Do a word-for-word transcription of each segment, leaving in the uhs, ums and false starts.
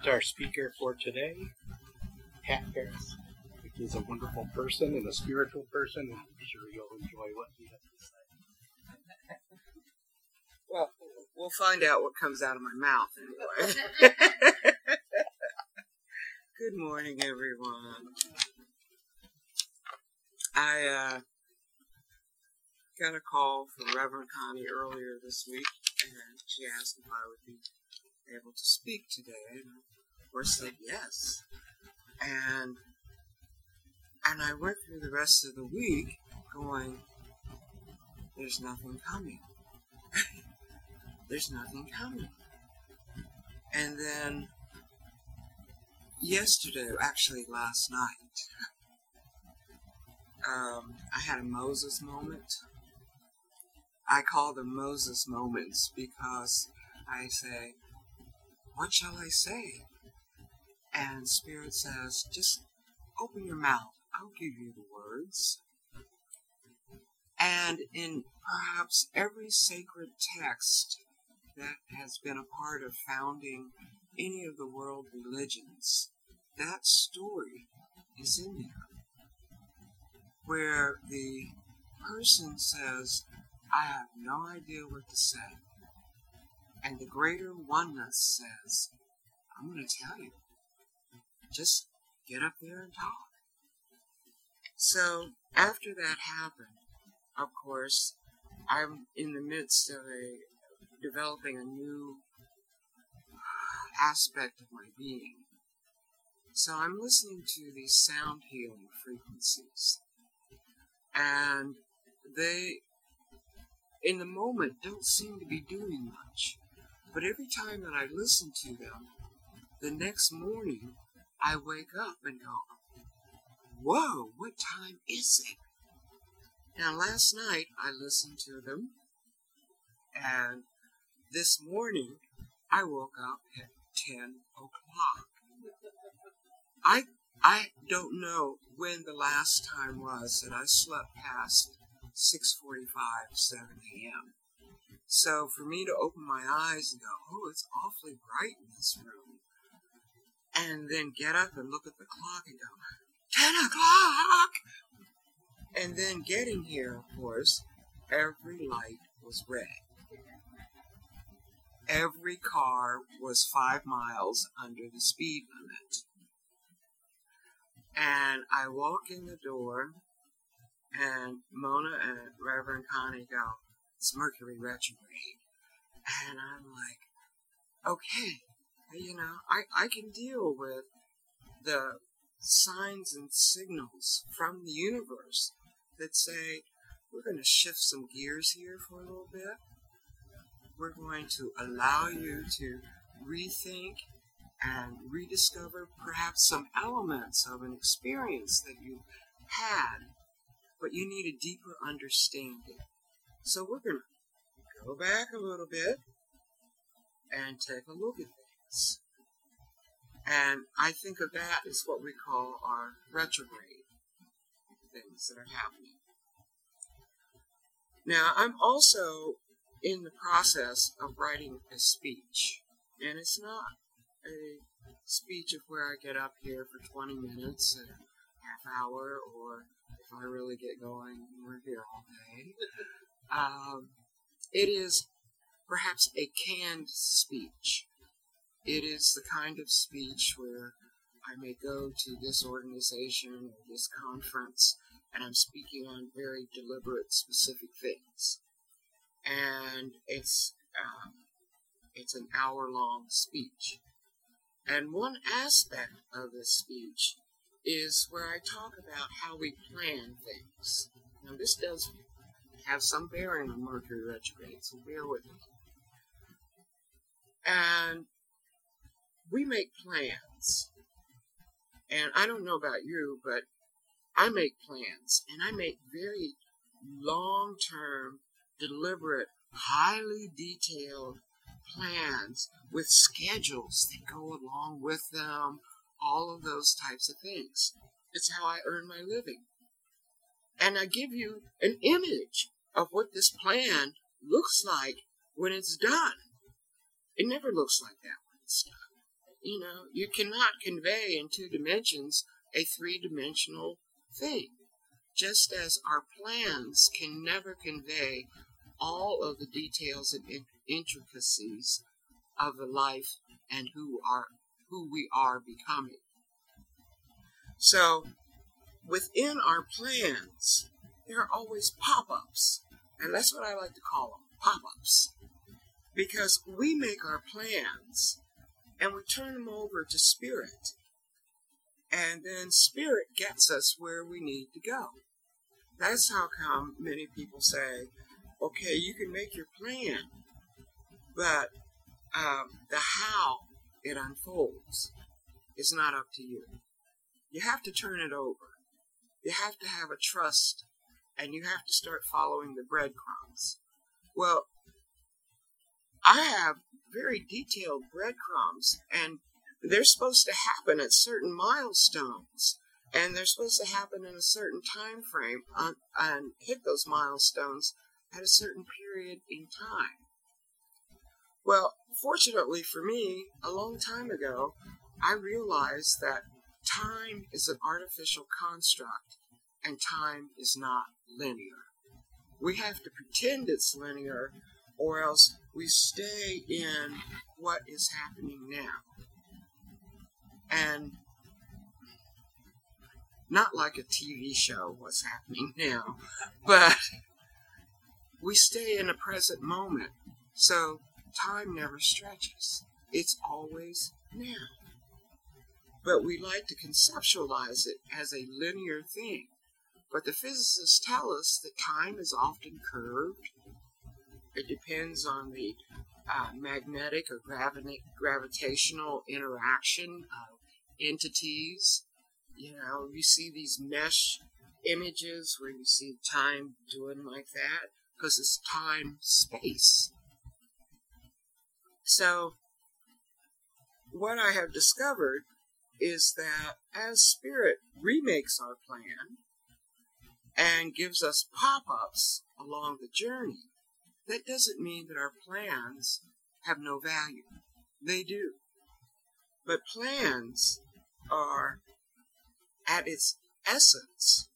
Our speaker for today, Pat Harris. He's a wonderful person and a spiritual person, and I'm sure you'll enjoy what he has to say. Well, we'll find out what comes out of my mouth anyway. Good morning, everyone. I uh, got a call from Reverend Connie earlier this week, and she asked if I would be able to speak today, and of course said yes. And and I went through the rest of the week going, there's nothing coming. There's nothing coming. And then yesterday, actually last night, um, I had a Moses moment. I call them Moses moments because I say, what shall I say? And Spirit says, just open your mouth. I'll give you the words. And in perhaps every sacred text that has been a part of founding any of the world religions, that story is in there, where the person says, I have no idea what to say. And the greater oneness says, I'm going to tell you. Just get up there and talk. So after that happened, of course, I'm in the midst of a developing a new aspect of my being. So I'm listening to these sound healing frequencies. And they, in the moment, don't seem to be doing much. But every time that I listen to them, the next morning, I wake up and go, whoa, what time is it? Now, last night, I listened to them, and this morning, I woke up at ten o'clock. I, I don't know when the last time was that I slept past six forty-five, seven a.m. So for me to open my eyes and go, oh, it's awfully bright in this room, and then get up and look at the clock and go, ten o'clock! And then getting here, of course, every light was red. Every car was five miles under the speed limit. And I walk in the door, and Mona and Reverend Connie go, it's Mercury retrograde. And I'm like, okay, you know, I, I can deal with the signs and signals from the universe that say, we're going to shift some gears here for a little bit. We're going to allow you to rethink and rediscover perhaps some elements of an experience that you had, but you need a deeper understanding. So we're going to go back a little bit and take a look at things. And I think of that as what we call our retrograde things that are happening. Now, I'm also in the process of writing a speech. And it's not a speech of where I get up here for twenty minutes, a half hour, or if I really get going, we're here all day. Um, it is perhaps a canned speech. It is the kind of speech where I may go to this organization or this conference and I'm speaking on very deliberate, specific things. And it's um, it's an hour-long speech. And one aspect of this speech is where I talk about how we plan things. Now, this does have some bearing on Mercury retrograde, so bear with me. And we make plans. And I don't know about you, but I make plans. And I make very long-term, deliberate, highly detailed plans with schedules that go along with them, all of those types of things. It's how I earn my living. And I give you an image of what this plan looks like when it's done. It never looks like that when it's done. you know, you cannot convey in two dimensions a three-dimensional thing. Just as our plans can never convey all of the details and intricacies of the life and who are who we are becoming. So, within our plans, there are always pop-ups, and that's what I like to call them, pop-ups, because we make our plans and we turn them over to Spirit, and then Spirit gets us where we need to go. That's how come many people say, okay, you can make your plan, but um, the how it unfolds is not up to you. You have to turn it over. You have to have a trust, and you have to start following the breadcrumbs. Well, I have very detailed breadcrumbs, and they're supposed to happen at certain milestones, and they're supposed to happen in a certain time frame on, and hit those milestones at a certain period in time. Well, fortunately for me, a long time ago, I realized that time is an artificial construct, and time is not linear. We have to pretend it's linear, or else we stay in what is happening now. And not like a T V show, what's happening now, but we stay in the present moment. So time never stretches. It's always now. But we like to conceptualize it as a linear thing. But the physicists tell us that time is often curved. It depends on the uh, magnetic or gravi- gravitational interaction of entities. You know, you see these mesh images where you see time doing like that because it's time-space. So, what I have discovered is that as Spirit remakes our plan and gives us pop-ups along the journey, that doesn't mean that our plans have no value. They do. But plans are, at its essence,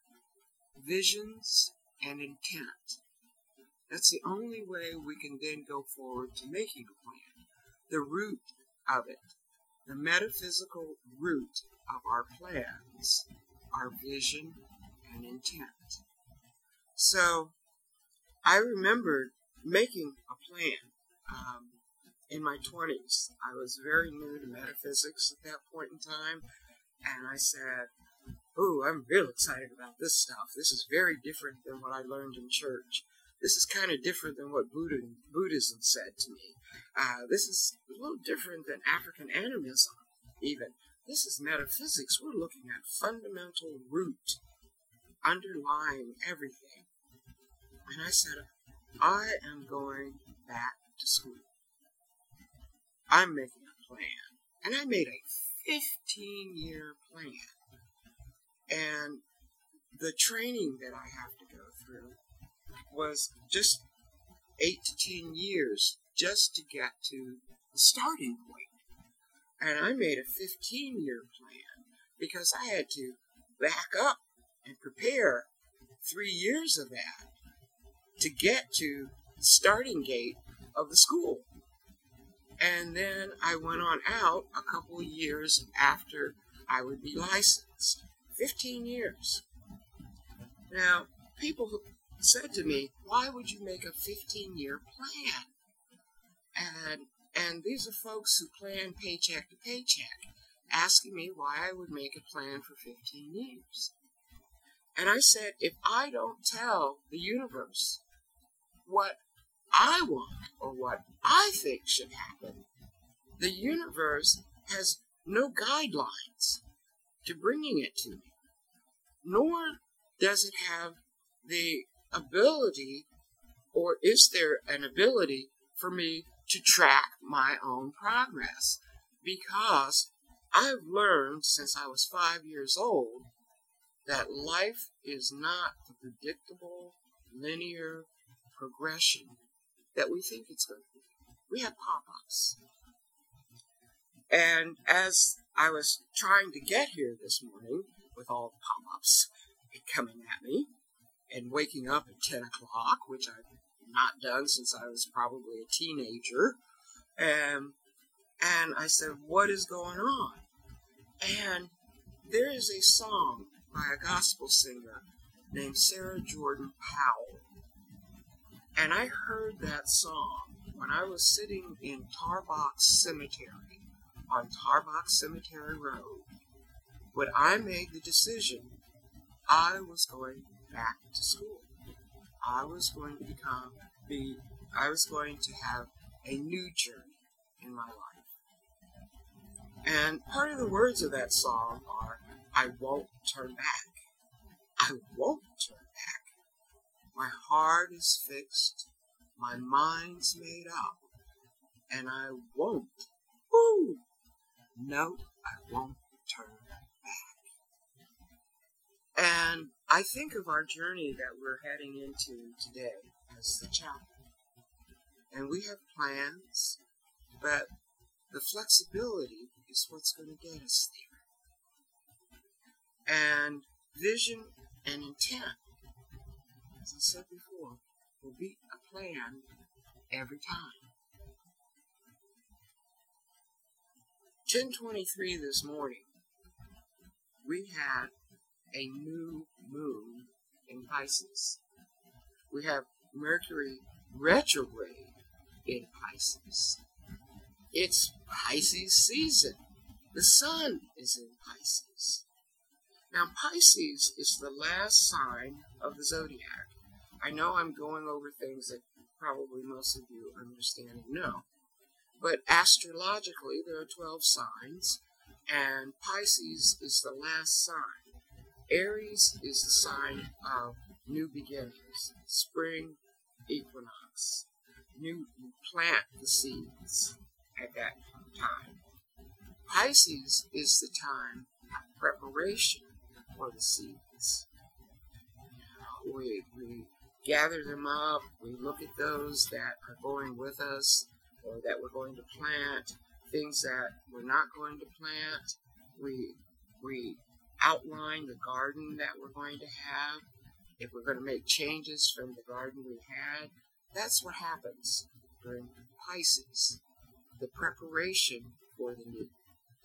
visions and intent. That's the only way we can then go forward to making a plan. The root of it, the metaphysical root of our plans, are vision and intent. So, I remembered making a plan um, in my twenties. I was very new to metaphysics at that point in time, and I said, "Ooh, I'm real excited about this stuff. This is very different than what I learned in church. This is kind of different than what Buddha, Buddhism said to me. Uh, this is a little different than African animism, even. This is metaphysics. We're looking at fundamental root underlying everything." And I said, I am going back to school. I'm making a plan. And I made a fifteen-year plan. And the training that I have to go through was just eight to ten years just to get to the starting point. And I made a fifteen-year plan because I had to back up and prepare three years of that to get to the starting gate of the school. And then I went on out a couple of years after I would be licensed. fifteen years. Now, people said to me, why would you make a fifteen-year plan? And and these are folks who plan paycheck to paycheck, asking me why I would make a plan for fifteen years. And I said, if I don't tell the universe what I want or what I think should happen, the universe has no guidelines to bringing it to me, nor does it have the ability, or is there an ability for me to track my own progress, because I've learned since I was five years old that life is not the predictable, linear progression that we think it's going to be. We have pop-ups. And as I was trying to get here this morning, with all the pop-ups coming at me, and waking up at ten o'clock, which I've not done since I was probably a teenager, and, and I said, what is going on? And there is a song by a gospel singer named Sarah Jordan Powell. And I heard that song when I was sitting in Tarbox Cemetery, on Tarbox Cemetery Road, when I made the decision I was going back to school. I was going to become, be, I was going to have a new journey in my life. And part of the words of that song are, I won't turn back. I won't turn back. My heart is fixed. My mind's made up. And I won't. Woo! No, I won't turn back. And I think of our journey that we're heading into today as the chapel. And we have plans, but the flexibility is what's going to get us there. And vision and intent, as I said before, will be a plan every time. ten twenty-three this morning, we had a new moon in Pisces. We have Mercury retrograde in Pisces. It's Pisces season. The sun is in Pisces. Now, Pisces is the last sign of the zodiac. I know I'm going over things that probably most of you understand and know. But astrologically, there are twelve signs, and Pisces is the last sign. Aries is the sign of new beginnings, spring equinox. New, you plant the seeds at that time. Pisces is the time of preparation for the seeds. We, we gather them up, we look at those that are going with us, or that we're going to plant, things that we're not going to plant. We, we outline the garden that we're going to have. If we're going to make changes from the garden we had, that's what happens during Pisces, the preparation for the new.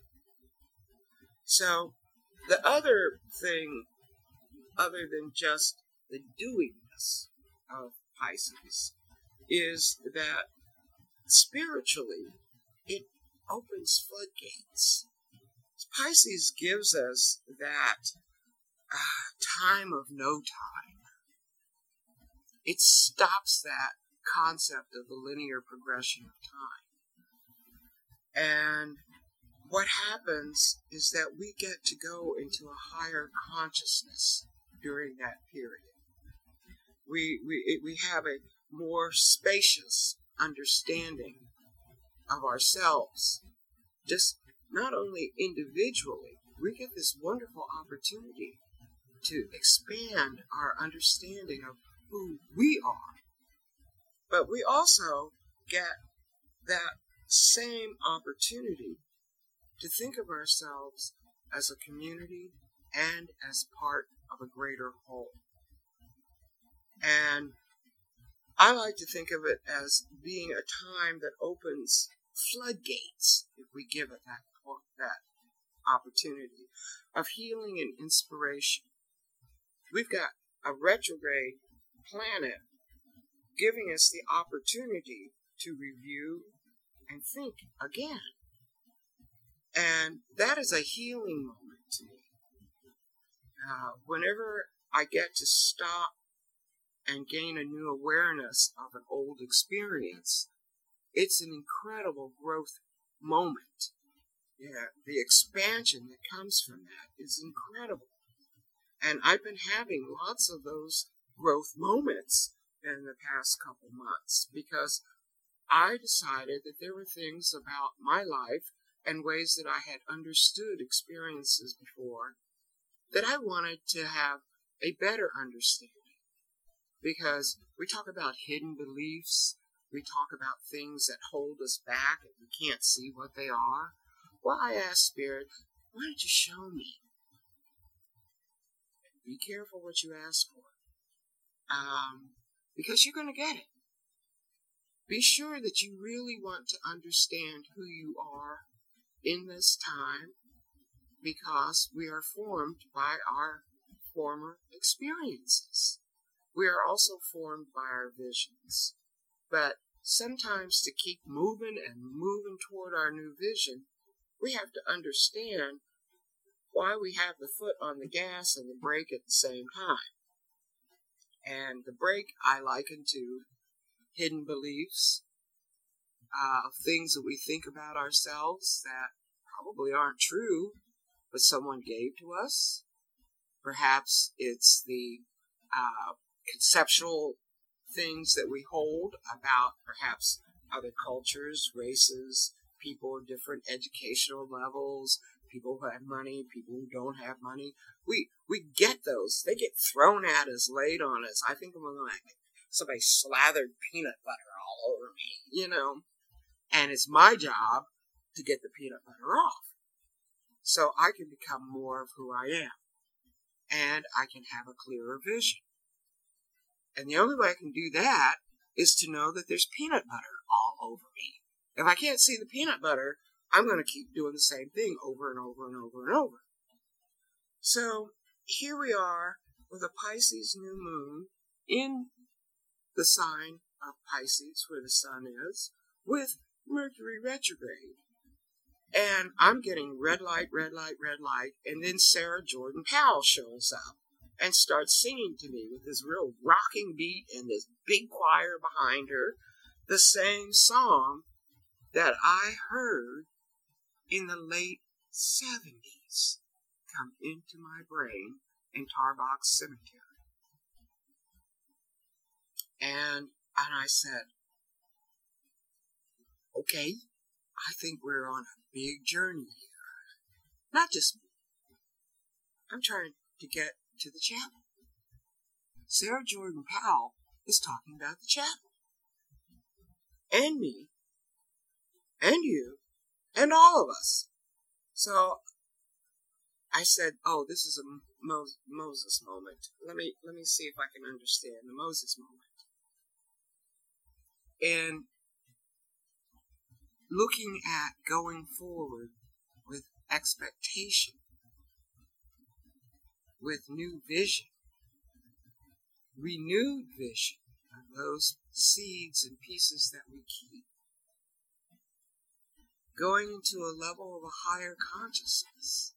So, the other thing, other than just the doingness of Pisces, is that spiritually, it opens floodgates. Pisces gives us that uh, time of no time. It stops that concept of the linear progression of time. And what happens is that we get to go into a higher consciousness during that period. We, we, we have a more spacious understanding of ourselves. Just not only individually, we get this wonderful opportunity to expand our understanding of who we are. But we also get that same opportunity to think of ourselves as a community and as part of a greater whole. And I like to think of it as being a time that opens floodgates, if we give it that, that opportunity, of healing and inspiration. We've got a retrograde planet giving us the opportunity to review and think again. And that is a healing moment to me. Uh, whenever I get to stop and gain a new awareness of an old experience, it's an incredible growth moment. Yeah, the expansion that comes from that is incredible. And I've been having lots of those growth moments in the past couple months because I decided that there were things about my life and ways that I had understood experiences before that I wanted to have a better understanding. Because we talk about hidden beliefs, we talk about things that hold us back and we can't see what they are. Well, I asked Spirit, why don't you show me? Be careful what you ask for. Um, because you're going to get it. Be sure that you really want to understand who you are in this time, because we are formed by our former experiences. We are also formed by our visions. But sometimes to keep moving and moving toward our new vision, we have to understand why we have the foot on the gas and the brake at the same time. And the brake I liken to hidden beliefs, uh, things that we think about ourselves that probably aren't true, but someone gave to us. Perhaps it's the uh, conceptual things that we hold about perhaps other cultures, races, people of different educational levels, people who have money, people who don't have money. We we get those. They get thrown at us, laid on us. I think of them like somebody slathered peanut butter all over me, you know. And it's my job to get the peanut butter off, so I can become more of who I am, and I can have a clearer vision. And the only way I can do that is to know that there's peanut butter all over me. If I can't see the peanut butter, I'm going to keep doing the same thing over and over and over and over. So here we are with a Pisces new moon in the sign of Pisces, where the sun is, with Mercury retrograde. And I'm getting red light, red light, red light, and then Sarah Jordan Powell shows up and starts singing to me with this real rocking beat and this big choir behind her, the same song that I heard in the late seventies come into my brain in Tarbox Cemetery. And, and I said, okay, I think we're on a big journey here. Not just me. I'm trying to get to the chapel. Sarah Jordan Powell is talking about the chapel. And me. And you. And all of us. So I said, oh, this is a Mo- Moses moment. Let me, let me see if I can understand the Moses moment. And looking at going forward with expectation, with new vision, renewed vision of those seeds and pieces that we keep, going into a level of a higher consciousness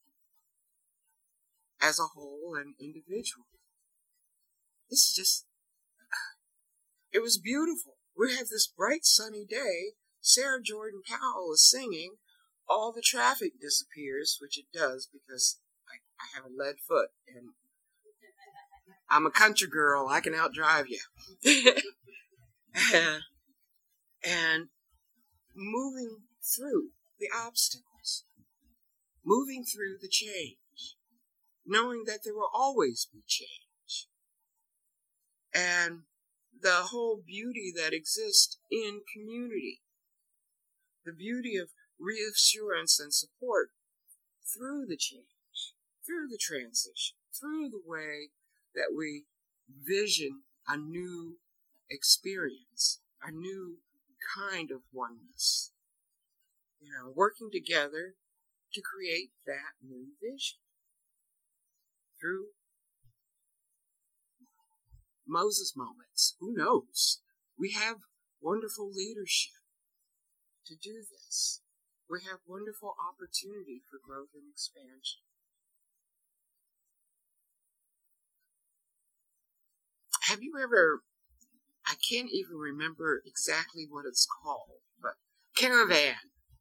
as a whole and individually. It's just, it was beautiful. We have this bright sunny day. Sarah Jordan Powell is singing. All the traffic disappears, which it does because I, I have a lead foot and I'm a country girl. I can outdrive you. and, and moving through the obstacles, moving through the change, knowing that there will always be change. And the whole beauty that exists in community, the beauty of reassurance and support through the change, through the transition, through the way that we vision a new experience, a new kind of oneness. You know, working together to create that new vision through Moses moments. Who knows? We have wonderful leadership to do this. We have wonderful opportunity for growth and expansion. Have you ever, I can't even remember exactly what it's called, but caravan.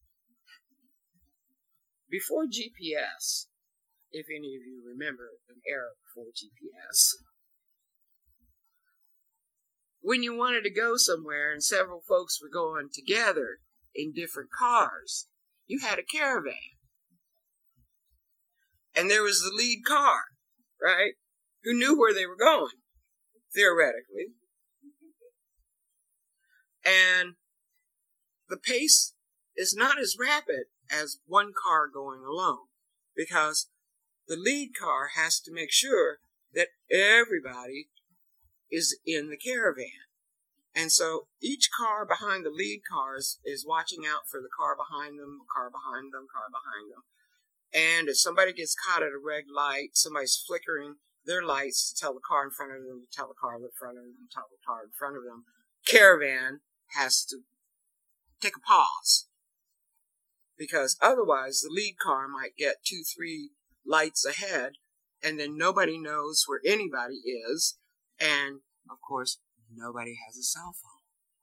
Before G P S, if any of you remember an era before G P S, when you wanted to go somewhere and several folks were going together in different cars, you had a caravan. And there was the lead car, right? Who knew where they were going, theoretically. And the pace is not as rapid as one car going alone, because the lead car has to make sure that everybody is in the caravan. And so each car behind the lead cars is watching out for the car behind them, car behind them, car behind them. And if somebody gets caught at a red light, somebody's flickering their lights to tell the car in front of them, to tell the car in front of them, to tell the car in front of them. Caravan has to take a pause, because otherwise the lead car might get two, three lights ahead, and then nobody knows where anybody is, and of course, nobody has a cell phone.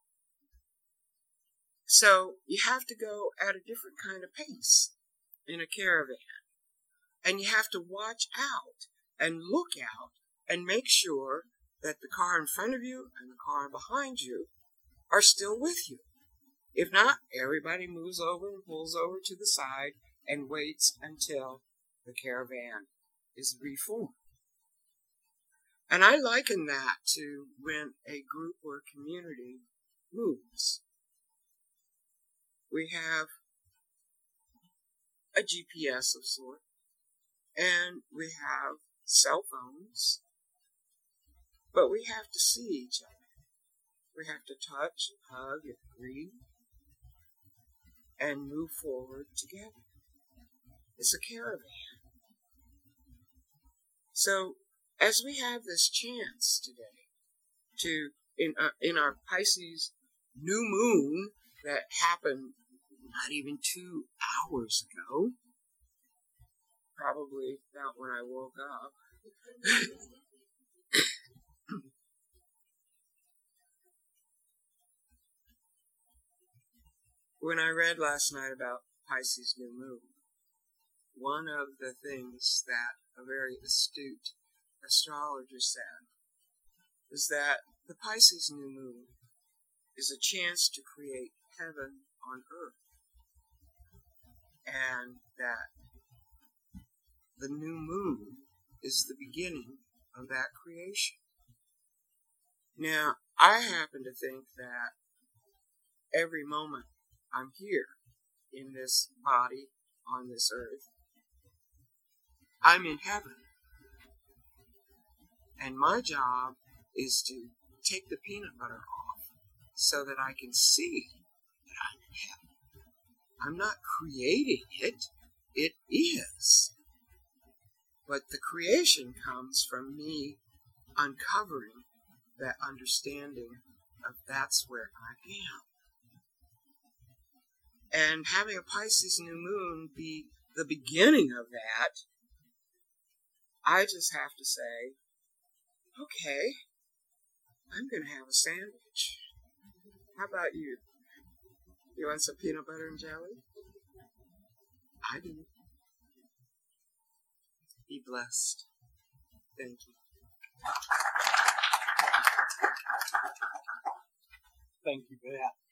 So you have to go at a different kind of pace in a caravan, and you have to watch out and look out and make sure that the car in front of you and the car behind you are still with you. If not, everybody moves over and pulls over to the side and waits until the caravan is reformed. And I liken that to when a group or a community moves. We have a G P S of sort, and we have cell phones, but we have to see each other. We have to touch, hug, and greet, and move forward together. It's a caravan. So, as we have this chance today to, in uh, in our Pisces new moon that happened not even two hours ago, probably about when I woke up, when I read last night about Pisces new moon, one of the things that a very astute astrologer said is that the Pisces new moon is a chance to create heaven on earth, and that the new moon is the beginning of that creation. Now, I happen to think that every moment I'm here in this body on this earth, I'm in heaven. And my job is to take the peanut butter off so that I can see that I'm in heaven. I'm not creating it, it is. But the creation comes from me uncovering that understanding of that's where I am. And having a Pisces new moon be the beginning of that, I just have to say, okay, I'm going to have a sandwich. How about you? You want some peanut butter and jelly? I do. Be blessed. Thank you. Thank you for that.